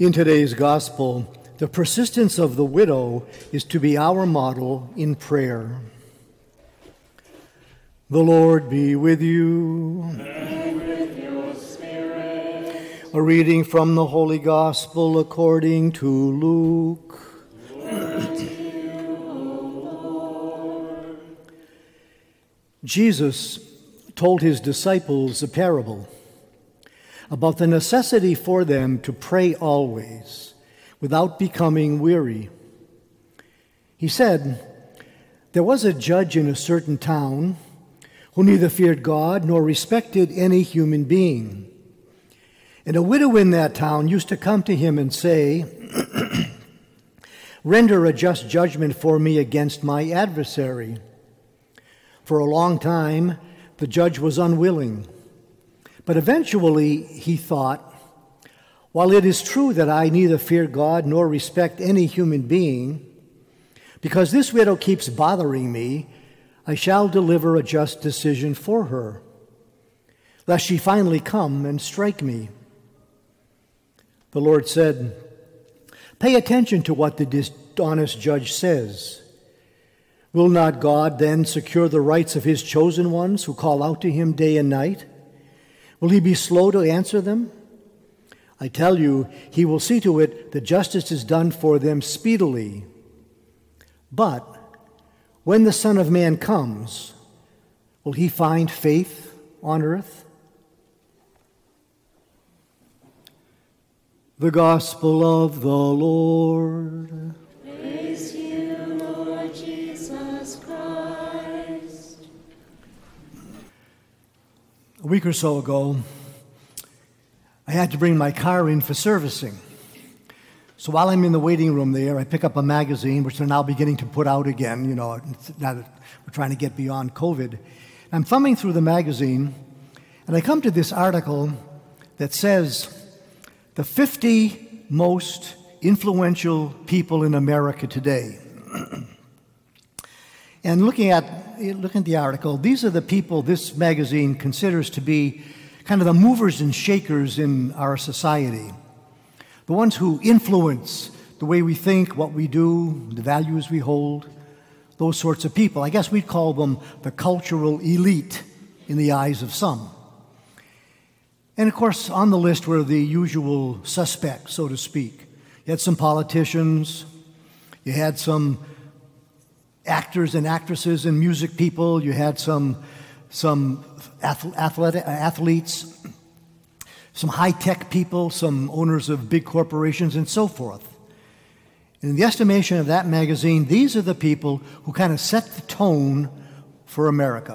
In today's gospel, the persistence of the widow is to be our model in prayer. The Lord be with you. And with your spirit. A reading from the Holy Gospel according to Luke. Glory to you, O Lord. Jesus told his disciples a parable about the necessity for them to pray always without becoming weary. He said, "There was a judge in a certain town who neither feared God nor respected any human being. And a widow in that town used to come to him and say, 'Render a just judgment for me against my adversary.' For a long time, the judge was unwilling. But eventually he thought, 'While it is true that I neither fear God nor respect any human being, because this widow keeps bothering me, I shall deliver a just decision for her, lest she finally come and strike me.' The Lord said, 'Pay attention to what the dishonest judge says. Will not God then secure the rights of his chosen ones who call out to him day and night? Will he be slow to answer them? I tell you, he will see to it that justice is done for them speedily. But when the Son of Man comes, will he find faith on earth?'" The Gospel of the Lord. Praise you, Lord Jesus Christ. A week or so ago, I had to bring my car in for servicing. So while I'm in the waiting room there, I pick up a magazine, which they're now beginning to put out again, now that we're trying to get beyond COVID. I'm thumbing through the magazine, and I come to this article that says, "The 50 most influential people in America today." And looking at the article, these are the people this magazine considers to be kind of the movers and shakers in our society. The ones who influence the way we think, what we do, the values we hold, those sorts of people. I guess we'd call them the cultural elite in the eyes of some. And of course, on the list were the usual suspects, so to speak. You had some politicians, you had some actors and actresses and music people, you had some athletes, some high-tech people, some owners of big corporations, and so forth. In the estimation of that magazine, these are the people who kind of set the tone for America.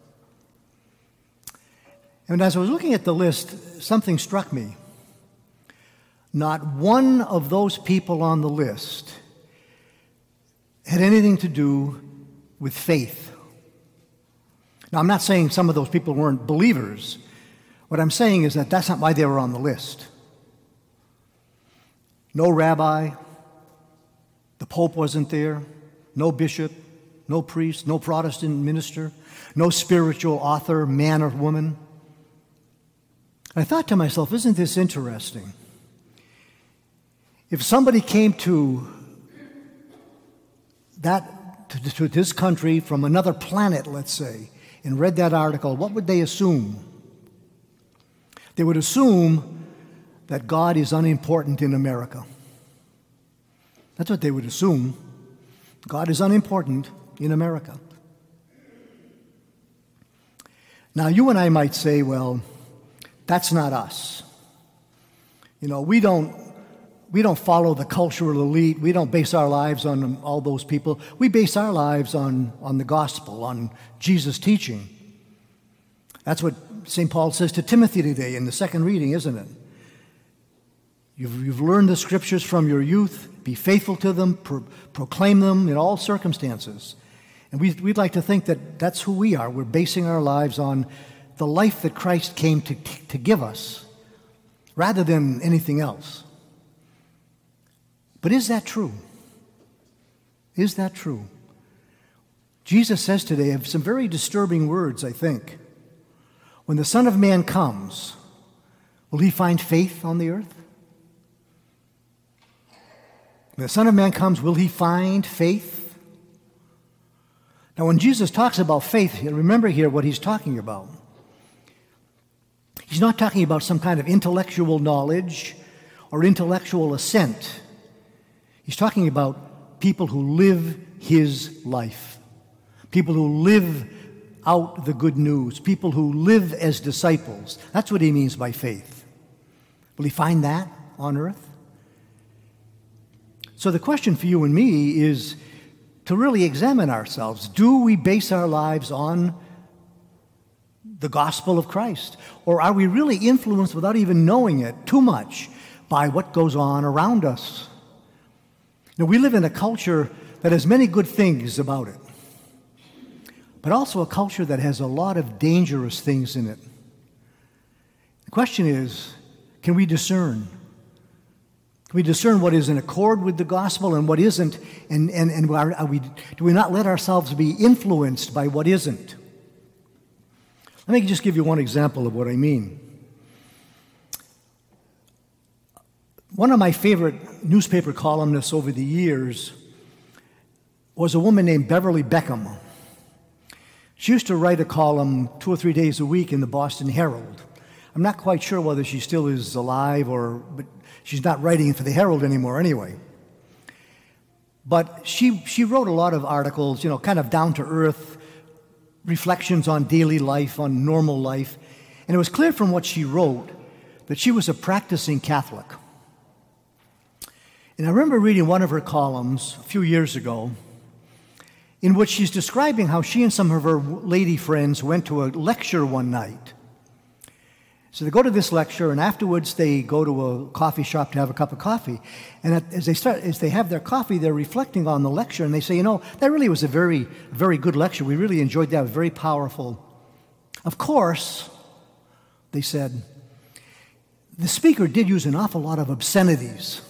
And as I was looking at the list, something struck me. Not one of those people on the list had anything to do with faith. Now, I'm not saying some of those people weren't believers. What I'm saying is that that's not why they were on the list. No rabbi, the Pope wasn't there, no bishop, no priest, no Protestant minister, no spiritual author, man or woman. I thought to myself, isn't this interesting? If somebody came to this country from another planet, let's say, and read that article, what would they assume? They would assume that God is unimportant in America. That's what they would assume. God is unimportant in America. Now, you and I might say, well, that's not us. We don't follow the cultural elite. We don't base our lives on all those people. We base our lives on the gospel, on Jesus' teaching. That's what St. Paul says to Timothy today in the second reading, isn't it? You've learned the scriptures from your youth. Be faithful to them. Proclaim them in all circumstances. And we'd like to think that that's who we are. We're basing our lives on the life that Christ came to give us, rather than anything else. But is that true? Is that true? Jesus says today some very disturbing words, I think. When the Son of Man comes, will he find faith on the earth? When the Son of Man comes, will he find faith? Now, when Jesus talks about faith, remember here what he's talking about. He's not talking about some kind of intellectual knowledge or intellectual assent. He's talking about people who live his life, people who live out the good news, people who live as disciples. That's what he means by faith. Will he find that on earth? So the question for you and me is to really examine ourselves. Do we base our lives on the gospel of Christ? Or are we really influenced without even knowing it too much by what goes on around us? Now, we live in a culture that has many good things about it, but also a culture that has a lot of dangerous things in it. The question is, can we discern? Can we discern what is in accord with the gospel and what isn't? And do we not let ourselves be influenced by what isn't? Let me just give you one example of what I mean. One of my favorite newspaper columnists over the years was a woman named Beverly Beckham. She used to write a column 2 or 3 days a week in the Boston Herald. I'm not quite sure whether she still is alive, but she's not writing for the Herald anymore anyway. But she wrote a lot of articles, kind of down-to-earth reflections on daily life, on normal life. And it was clear from what she wrote that she was a practicing Catholic. And I remember reading one of her columns a few years ago in which she's describing how she and some of her lady friends went to a lecture one night. So they go to this lecture, and afterwards they go to a coffee shop to have a cup of coffee. And as they have their coffee, they're reflecting on the lecture, and they say, that really was a very, very good lecture. We really enjoyed that. It was very powerful. Of course, they said, the speaker did use an awful lot of obscenities.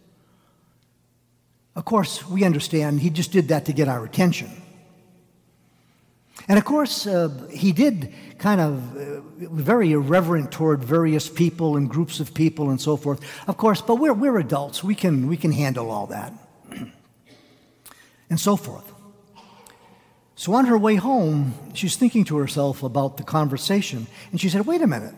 Of course, we understand he just did that to get our attention. And of course, he did kind of very irreverent toward various people and groups of people and so forth. Of course, but we're adults. We can handle all that. And so forth. So on her way home, she's thinking to herself about the conversation. And she said, wait a minute.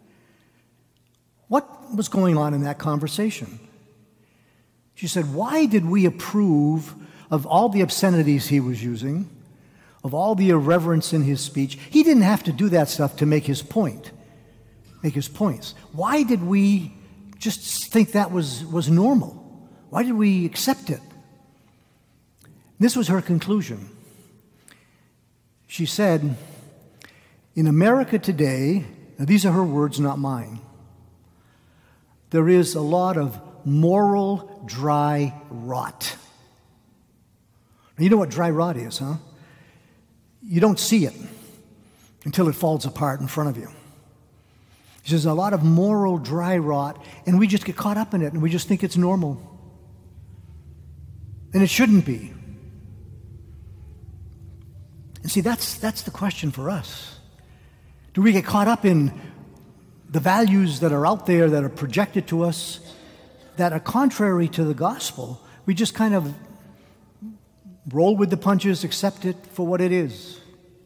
What was going on in that conversation? She said, why did we approve of all the obscenities he was using, of all the irreverence in his speech? He didn't have to do that stuff to make his points. Why did we just think that was normal? Why did we accept it? This was her conclusion. She said, in America today, now these are her words, not mine, there is a lot of moral dry rot. Now, you know what dry rot is, huh? You don't see it until it falls apart in front of you. There's a lot of moral dry rot, and we just get caught up in it, and we just think it's normal. And it shouldn't be. And see, that's the question for us. Do we get caught up in the values that are out there that are projected to us that are contrary to the gospel? We just kind of roll with the punches, accept it for what it is.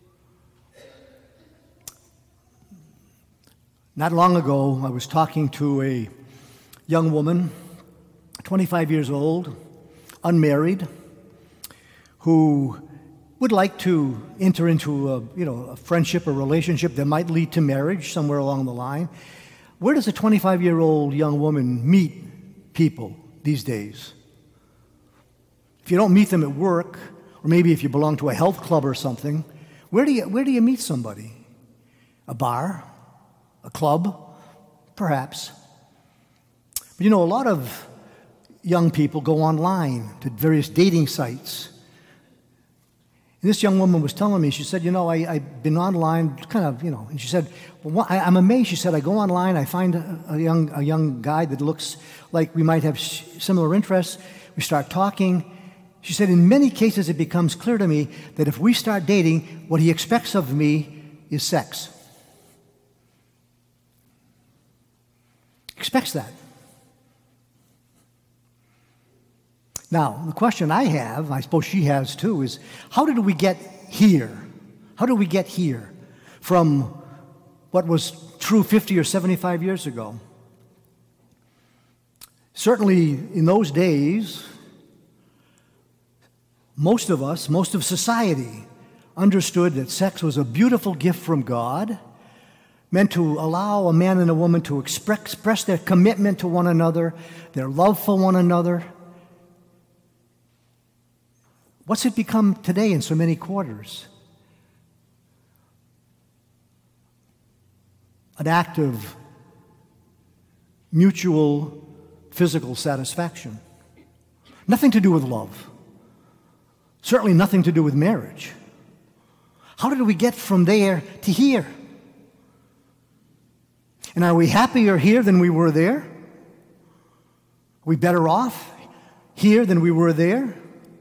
Not long ago, I was talking to a young woman, 25 years old, unmarried, who would like to enter into a friendship or relationship that might lead to marriage somewhere along the line. Where does a 25-year-old young woman meet people these days? If you don't meet them at work, or maybe if you belong to a health club or something, where do you meet somebody? A bar? A club? Perhaps. But a lot of young people go online to various dating sites. And this young woman was telling me, she said, I've been online, kind of, and she said, well, I'm amazed. She said, I go online, I find a young guy that looks like we might have similar interests. We start talking. She said, in many cases, it becomes clear to me that if we start dating, what he expects of me is sex. Expects that. Now, the question I have, I suppose she has too, is how did we get here? How did we get here from what was true 50 or 75 years ago? Certainly in those days, most of us, most of society, understood that sex was a beautiful gift from God, meant to allow a man and a woman to express their commitment to one another, their love for one another. What's it become today in so many quarters? An act of mutual physical satisfaction. Nothing to do with love. Certainly nothing to do with marriage. How did we get from there to here? And are we happier here than we were there? Are we better off here than we were there?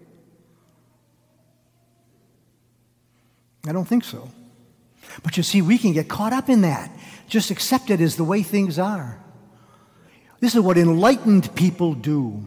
I don't think so. But you see, we can get caught up in that. Just accept it as the way things are. This is what enlightened people do.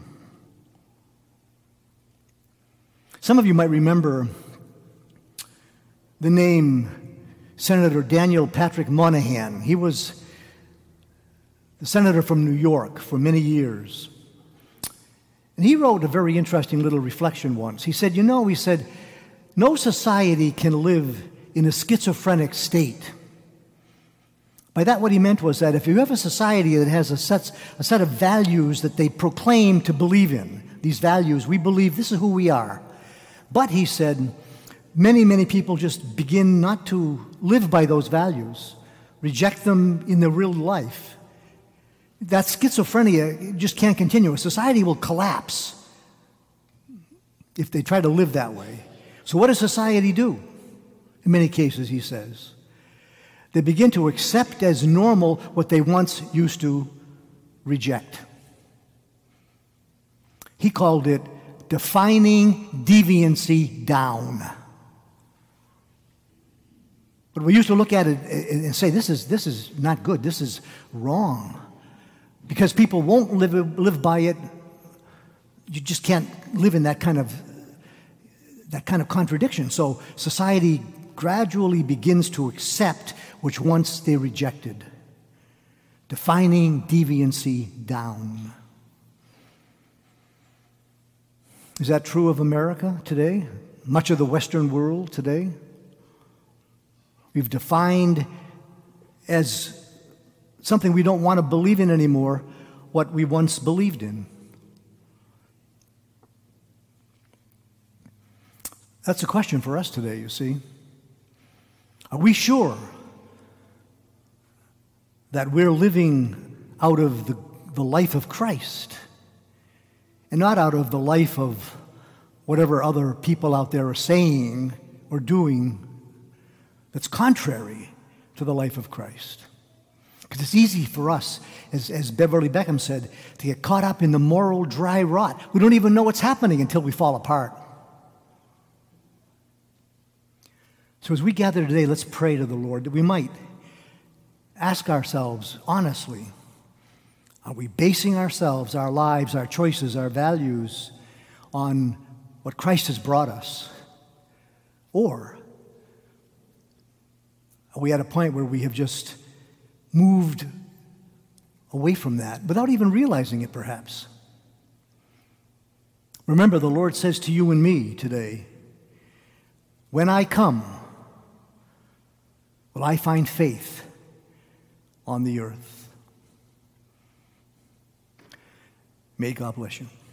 Some of you might remember the name Senator Daniel Patrick Moynihan. He was the senator from New York for many years. And he wrote a very interesting little reflection once. He said, no society can live in a schizophrenic state. By that, what he meant was that if you have a society that has a set of values that they proclaim to believe in, these values, we believe this is who we are. But, he said, many people just begin not to live by those values, reject them in their real life. That schizophrenia just can't continue. A society will collapse if they try to live that way. So what does society do? In many cases, he says, they begin to accept as normal what they once used to reject. He called it defining deviancy down. But we used to look at it and say, this is not good, this is wrong. Because people won't live by it, you just can't live in that kind of contradiction. So society gradually begins to accept which once they rejected. Defining deviancy down. Is that true of America today? Much of the Western world today? We've defined as something we don't want to believe in anymore what we once believed in. That's a question for us today, you see. Are we sure that we're living out of the life of Christ and not out of the life of whatever other people out there are saying or doing that's contrary to the life of Christ? Because it's easy for us, as Beverly Beckham said, to get caught up in the moral dry rot. We don't even know what's happening until we fall apart. So as we gather today, let's pray to the Lord that we might ask ourselves honestly, are we basing ourselves, our lives, our choices, our values on what Christ has brought us? Or are we at a point where we have just moved away from that without even realizing it, perhaps? Remember, the Lord says to you and me today, when I come, will I find faith on the earth? May God bless you.